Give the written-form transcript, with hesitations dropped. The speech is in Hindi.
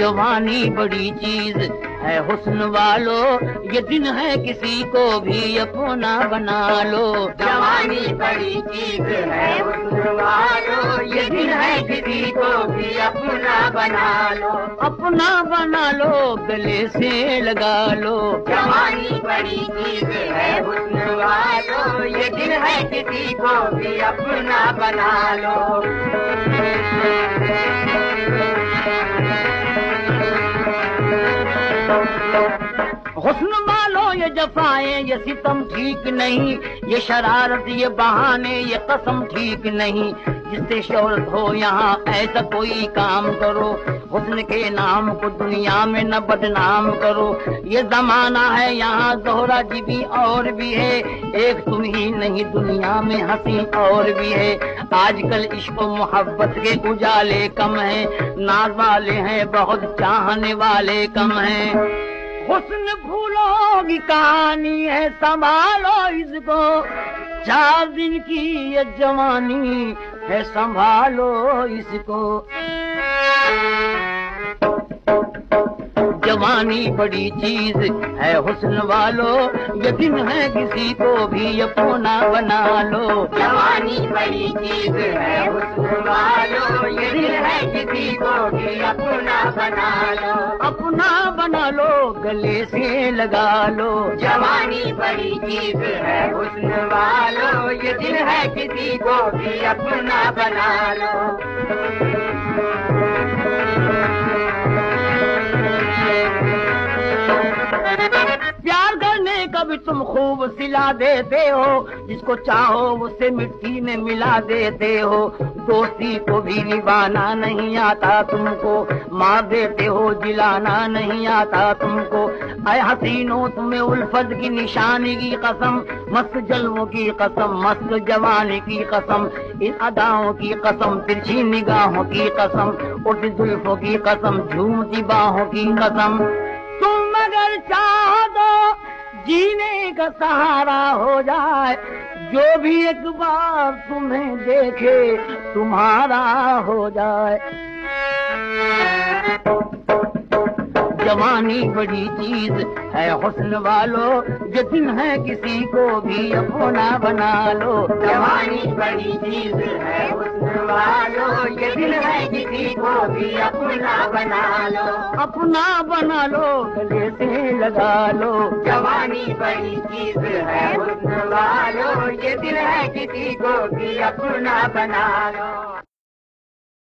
जवानी बड़ी चीज है हुस्न वालो, ये दिन है किसी को भी अपना बना लो। जवानी बड़ी चीज है हुस्न वालो, ये दिन है किसी को भी अपना बना लो। अपना बना लो, गले से लगा लो। जवानी बड़ी चीज है हुस्न वालो, ये दिन है किसी को भी अपना बना लो। हुस्न वालो ये जफाएं ये सितम ठीक नहीं, ये शरारत ये बहाने ये कसम ठीक नहीं। जिससे शोहरत हो यहाँ ऐसा कोई काम करो, हुस्न के नाम को दुनिया में न बदनाम करो। ये जमाना है यहाँ ज़ोहरा जी भी और भी है, एक तुम ही नहीं दुनिया में हंसी और भी है। आजकल इश्क और मोहब्बत के उजाले कम है, नाज वाले हैं बहुत चाहने वाले कम हैं। हुस्न भूलोगी कहानी है संभालो इसको, 4 दिन की ये जवानी है संभालो इसको। जवानी बड़ी चीज है हुस्न वालो, ये दिन है किसी को भी अपना बना लो। जवानी बड़ी चीज है हुस्न वालो, ये दिन है किसी को भी अपना बना लो। अपना बना लो, गले से लगा लो। जवानी बड़ी चीज है हुस्न वालो, ये दिन है किसी को भी अपना बना लो। प्यार करने का भी तुम खूब सिला देते हो, जिसको चाहो उससे मिट्टी में मिला देते हो। दोस्ती को भी निभाना नहीं आता तुमको, मार देते हो जिलाना नहीं आता तुमको। ऐ हसीनो तुम्हें उल्फत की निशानी की कसम, मस्त जलवों की कसम, मस्त जवानी की कसम, इन अदाओं की कसम, तिरछी निगाहों की कसम, उल्टी जुल्फों की कसम, झूमती बाहों की कसम। तुम अगर चाहो तो जीने का सहारा हो जाए, जो भी एक बार तुम्हें देखे तुम्हारा हो जाए। जवानी बड़ी चीज है हुस्न वालो, ये दिन है किसी को भी अपना बना लो। जवानी बड़ी चीज है हुस्न वालो, ये दिन है किसी को भी अपना बना लो। अपना बना लो, गले से लगा लो। जवानी बड़ी चीज है हुस्न वालो, ये दिन है किसी को भी अपना बना लो।